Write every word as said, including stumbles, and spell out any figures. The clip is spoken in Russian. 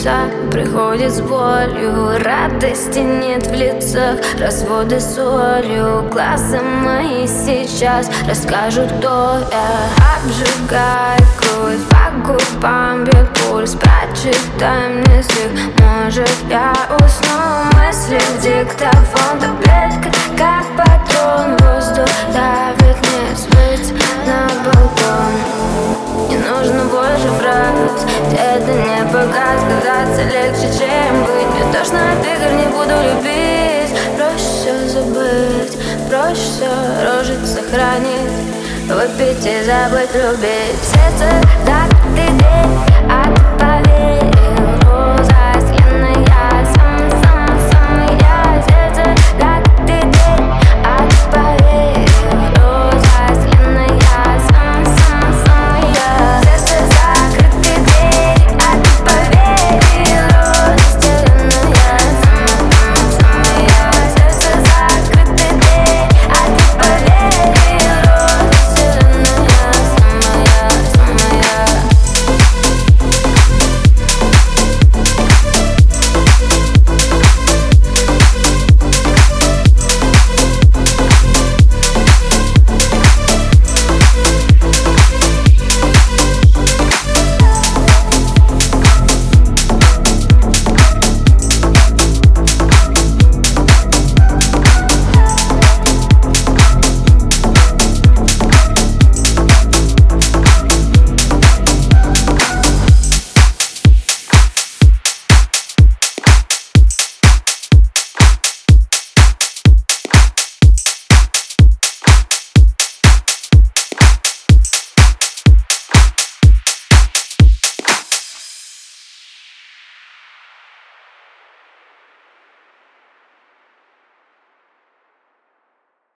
чудеса приходят с болью, радости нет в лицах, разводы солью. Глаза мои сейчас расскажут, кто я. Обжигай кровь, по губам бьет пульс, прочитай мне стих, может я усну. Мысли в диктофон, таблетка как патрон, воздух давит, не смыть на балкон. Не нужно больше фраз, это не показ, казаться легче, чем быть. Мне тошно от игр, не буду любить. Проще все забыть, проще все рожить, сохранить, выпить и забыть, любить. Сердце так ты от